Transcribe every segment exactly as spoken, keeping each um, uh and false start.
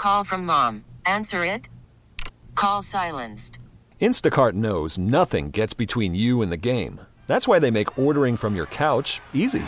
Call from mom. Answer it. Call silenced. Instacart knows nothing gets between you and the game. That's why they make ordering from your couch easy.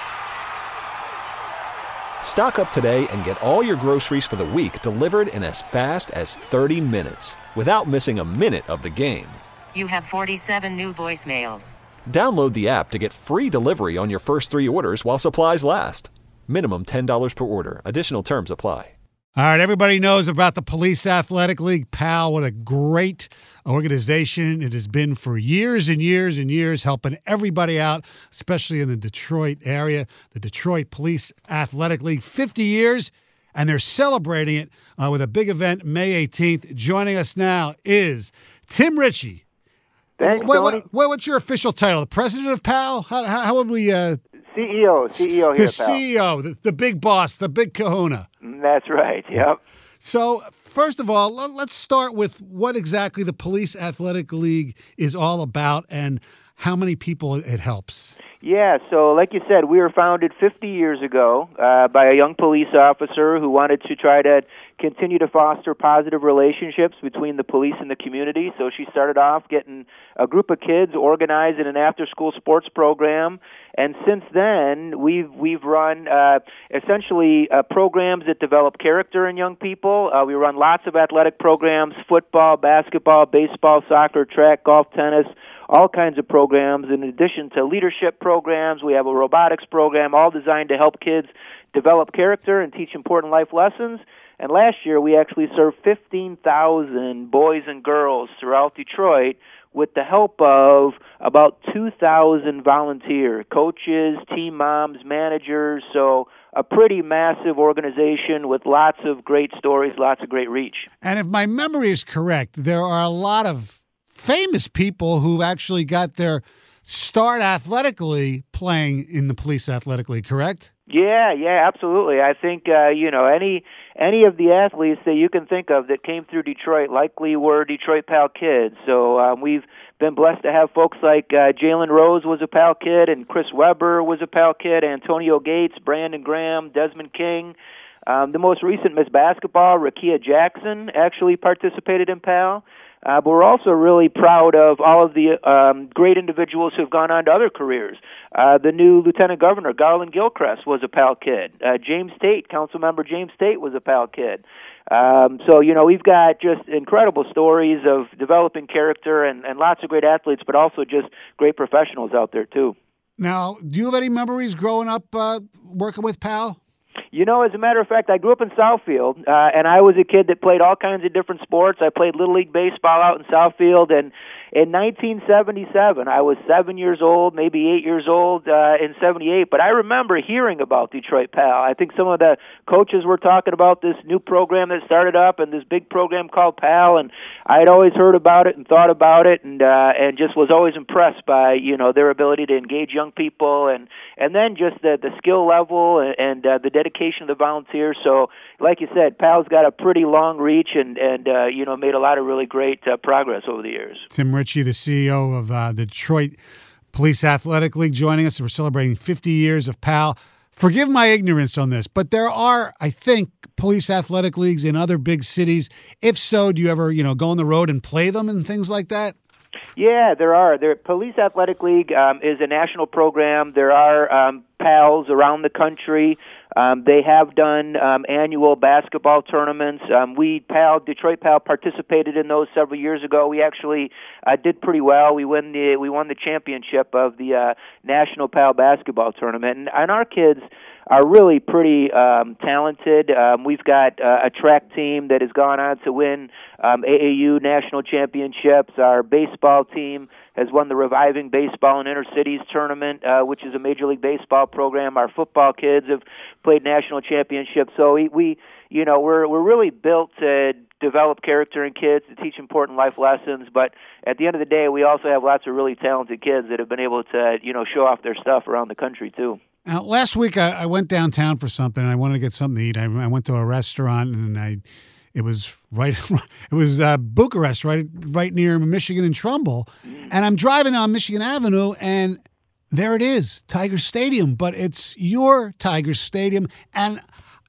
Stock up today and get all your groceries for the week delivered in as fast as thirty minutes without missing a minute of the game. You have forty-seven new voicemails. Download the app to get free delivery on your first three orders while supplies last. Minimum ten dollars per order. Additional terms apply. All right, everybody knows about the Police Athletic League. Pal, what a great organization it has been for years and years and years, helping everybody out, especially in the Detroit area. The Detroit Police Athletic League, fifty years, and they're celebrating it uh, with a big event May eighteenth. Joining us now is Tim Ritchie. Thanks, what, Tony. what, what's your official title? The president of Pal? How, how, how would we... Uh, C E O, C E O here, the pal. C E O, the, the big boss, the big kahuna. That's right, yep. So, first of all, let's start with what exactly the Police Athletic League is all about and how many people it helps. Yeah, so like you said, we were founded fifty years ago uh, by a young police officer who wanted to try to continue to foster positive relationships between the police and the community. So she started off getting a group of kids organized in an after-school sports program, and since then we've we've run uh, essentially uh, programs that develop character in young people. Uh, we run lots of athletic programs: football, basketball, baseball, soccer, track, golf, tennis. All kinds of programs. In addition to leadership programs, we have a robotics program, all designed to help kids develop character and teach important life lessons. And last year, we actually served fifteen thousand boys and girls throughout Detroit with the help of about two thousand volunteer coaches, team moms, managers. So a pretty massive organization with lots of great stories, lots of great reach. And if my memory is correct, there are a lot of famous people who actually got their start athletically playing in the Police Athletic League, correct? Yeah, yeah, absolutely. I think, uh, you know, any any of the athletes that you can think of that came through Detroit likely were Detroit Pal kids. So um, we've been blessed to have folks like uh, Jalen Rose was a Pal kid, and Chris Webber was a Pal kid, Antonio Gates, Brandon Graham, Desmond King. Um, the most recent Miss Basketball, Rakia Jackson, actually participated in Pal. Uh, but we're also really proud of all of the um, great individuals who've gone on to other careers. Uh, the new Lieutenant Governor, Garland Gilchrist, was a Pal kid. Uh, James Tate, Councilmember James Tate, was a Pal kid. Um, so, you know, we've got just incredible stories of developing character and, and lots of great athletes, but also just great professionals out there, too. Now, do you have any memories growing up uh, working with Pal? You know, as a matter of fact, I grew up in Southfield, uh, and I was a kid that played all kinds of different sports. I played Little League Baseball out in Southfield, and in nineteen seventy-seven, I was seven years old, maybe eight years old uh, in seventy-eight, but I remember hearing about Detroit Pal. I think some of the coaches were talking about this new program that started up and this big program called Pal, and I had always heard about it and thought about it, and uh, and just was always impressed by, you know, their ability to engage young people, and, and then just the, the skill level and, and uh, the dedication of the volunteers. So, like you said, Pal's got a pretty long reach and, and uh, you know, made a lot of really great uh, progress over the years. Tim Ritchie, the C E O of uh, the Detroit Police Athletic League, joining us. We're celebrating fifty years of Pal. Forgive my ignorance on this, but there are, I think, police athletic leagues in other big cities. If so, do you ever, you know, go on the road and play them and things like that? Yeah, there are. The Police Athletic League um, is a national program. There are um, Pals around the country. Um, they have done um, annual basketball tournaments. Um, we, Pal, Detroit Pal, participated in those several years ago. We actually uh, did pretty well. We won the we won the championship of the uh, National Pal basketball tournament, and, and our kids are really pretty um, talented. Um, we've got uh, a track team that has gone on to win um, A A U national championships. Our baseball team has won the Reviving Baseball and Inner Cities tournament, uh, which is a Major League Baseball program. Our football kids have played national championships. So we, we you know, we're we're really built to develop character in kids, to teach important life lessons. But at the end of the day, we also have lots of really talented kids that have been able to, you know, show off their stuff around the country too. Now, last week I, I went downtown for something, and I wanted to get something to eat. I, I went to a restaurant, and I it was right it was uh, Bucharest, right right near Michigan and Trumbull. And I'm driving on Michigan Avenue, and there it is, Tiger Stadium. But it's your Tiger Stadium, and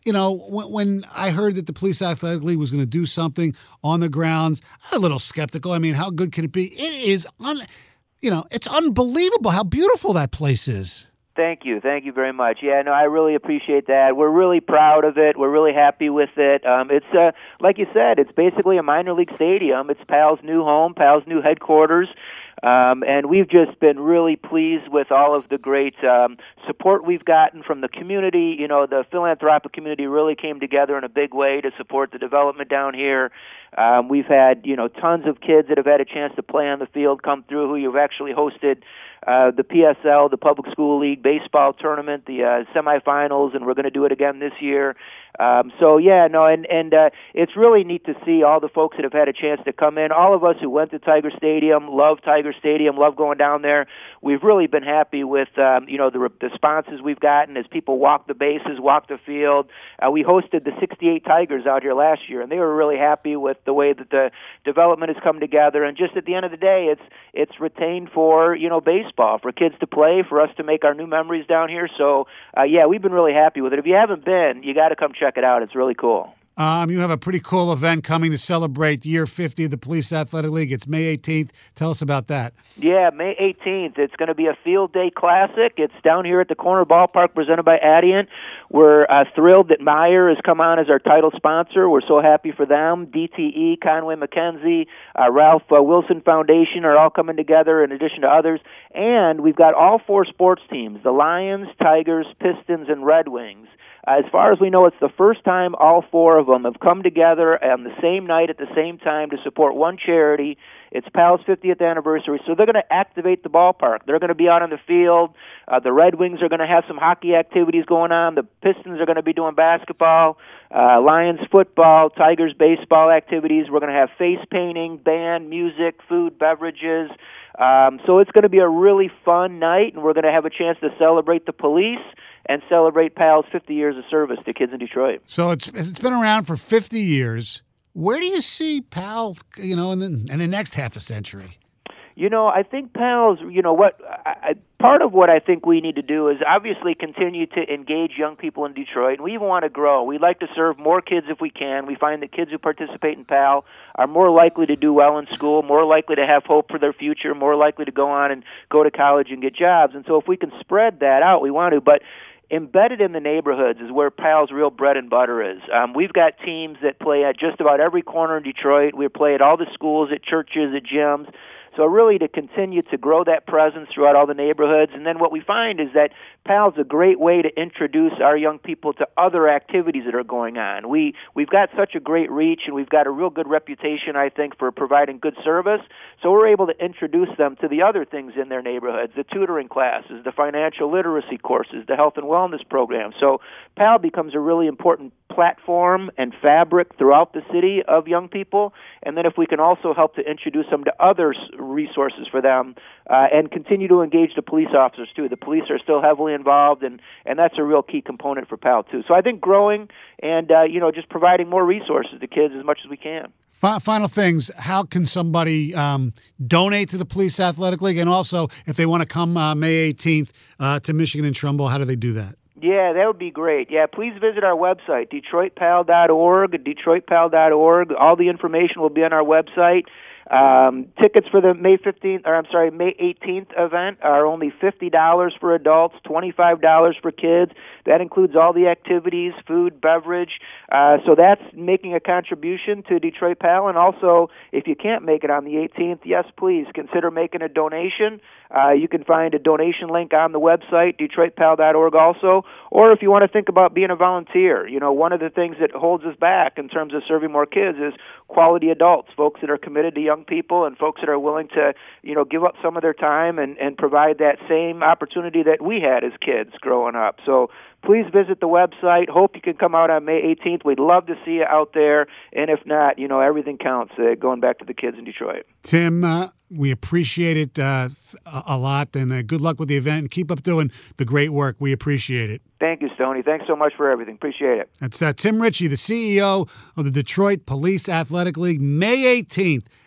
you know, when, when I heard that the Police Athletic League was going to do something on the grounds, I'm a little skeptical. I mean, how good can it be? It is, un, you know, it's unbelievable how beautiful that place is. Thank you. Thank you very much. Yeah, no, I really appreciate that. We're really proud of it. We're really happy with it. Um, it's, uh, like you said, it's basically a minor league stadium. It's Pal's new home, Pal's new headquarters. Um, and we've just been really pleased with all of the great um, support we've gotten from the community. You know, the philanthropic community really came together in a big way to support the development down here. Um, we've had, you know, tons of kids that have had a chance to play on the field come through who you've actually hosted uh, the P S L, the Public School League baseball tournament, the uh, semifinals, and we're going to do it again this year. Um, so, yeah, no, and, and uh, it's really neat to see all the folks that have had a chance to come in. All of us who went to Tiger Stadium, love Tiger Stadium, love going down there. We've really been happy with, um, you know, the, the responses we've gotten as people walk the bases, walk the field. Uh, we hosted the sixty-eight Tigers out here last year, and they were really happy with the way that the development has come together. And just at the end of the day, it's it's retained for, you know, baseball, for kids to play, for us to make our new memories down here. So, uh, yeah, we've been really happy with it. If you haven't been, you got to come check it out. It's really cool. Um, you have a pretty cool event coming to celebrate year fifty of the Police Athletic League. It's May eighteenth. Tell us about that. Yeah, May eighteenth. It's going to be a field day classic. It's down here at the Corner Ballpark presented by Adient. We're uh, thrilled that Meyer has come on as our title sponsor. We're so happy for them. D T E, Conway McKenzie, uh, Ralph uh, Wilson Foundation are all coming together in addition to others. And we've got all four sports teams, the Lions, Tigers, Pistons, and Red Wings. Uh, as far as we know, it's the first time all four of them have come together on the same night at the same time to support one charity. It's Pal's fiftieth anniversary, so they're going to activate the ballpark. They're going to be out on the field. Uh, the Red Wings are going to have some hockey activities going on. The Pistons are going to be doing basketball, uh, Lions football, Tigers baseball activities. We're going to have face painting, band, music, food, beverages. Um, so it's going to be a really fun night, and we're going to have a chance to celebrate the police and celebrate Pal's fifty years of service to kids in Detroit. So it's it's been around for fifty years. Where do you see Pal, you know, in the, in the next half a century? You know, I think Pal's, you know, what I, I, part of what I think we need to do is obviously continue to engage young people in Detroit, and we even want to grow. We'd like to serve more kids if we can. We find that kids who participate in Pal are more likely to do well in school, more likely to have hope for their future, more likely to go on and go to college and get jobs. And so if we can spread that out, we want to. But embedded in the neighborhoods is where Pal's real bread and butter is. Um, we've got teams that play at just about every corner in Detroit. We play at all the schools, at churches, at gyms. So really to continue to grow that presence throughout all the neighborhoods. And then what we find is that Pal's a great way to introduce our young people to other activities that are going on. We, we've got such a great reach, and we've got a real good reputation, I think, for providing good service. So we're able to introduce them to the other things in their neighborhoods, the tutoring classes, the financial literacy courses, the health and wellness programs. So Pal becomes a really important platform and fabric throughout the city of young people. And then if we can also help to introduce them to other resources for them uh, and continue to engage the police officers, too. The police are still heavily involved, and, and that's a real key component for Pal, too. So I think growing and, uh, you know, just providing more resources to kids as much as we can. Final things, how can somebody um, donate to the Police Athletic League? And also, if they want to come uh, May eighteenth uh, to Michigan and Trumbull, how do they do that? Yeah, that would be great. Yeah, please visit our website, detroit pal dot org, detroit pal dot org. All the information will be on our website. Um, tickets for the May fifteenth, or I'm sorry, May eighteenth event are only fifty dollars for adults, twenty-five dollars for kids. That includes all the activities, food, beverage. Uh, so that's making a contribution to Detroit Pal. And also, if you can't make it on the eighteenth, yes, please consider making a donation. Uh, you can find a donation link on the website, detroit pal dot org also. Or if you want to think about being a volunteer, you know, one of the things that holds us back in terms of serving more kids is quality adults, folks that are committed to young people and folks that are willing to, you know, give up some of their time and, and provide that same opportunity that we had as kids growing up. So please visit the website. Hope you can come out on May eighteenth. We'd love to see you out there. And if not, you know, everything counts, uh, going back to the kids in Detroit. Tim, uh, we appreciate it uh, a lot, and uh, good luck with the event. And keep up doing the great work. We appreciate it. Thank you, Stoney. Thanks so much for everything. Appreciate it. That's uh, Tim Ritchie, the C E O of the Detroit Police Athletic League, May eighteenth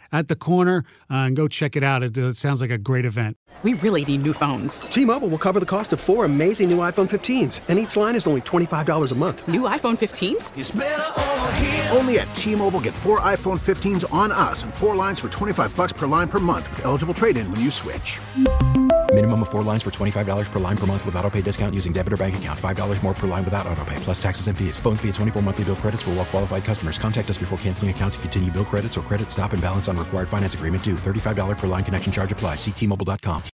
at the corner, uh, and go check it out. It, it sounds like a great event. We really need new phones. T-Mobile will cover the cost of four amazing new iPhone fifteens, and each line is only twenty-five dollars a month. New iPhone fifteens? It's better over here. Only at T-Mobile, get four iPhone fifteens on us and four lines for twenty-five bucks per line per month with eligible trade-in when you switch. Minimum of four lines for twenty-five dollars per line per month with autopay discount using debit or bank account. five dollars more per line without autopay, plus taxes and fees. Phone fee at twenty-four monthly bill credits for well-qualified customers. Contact us before canceling account to continue bill credits or credit stop and balance on required finance agreement due. thirty-five dollars per line connection charge applies. See T Mobile dot com.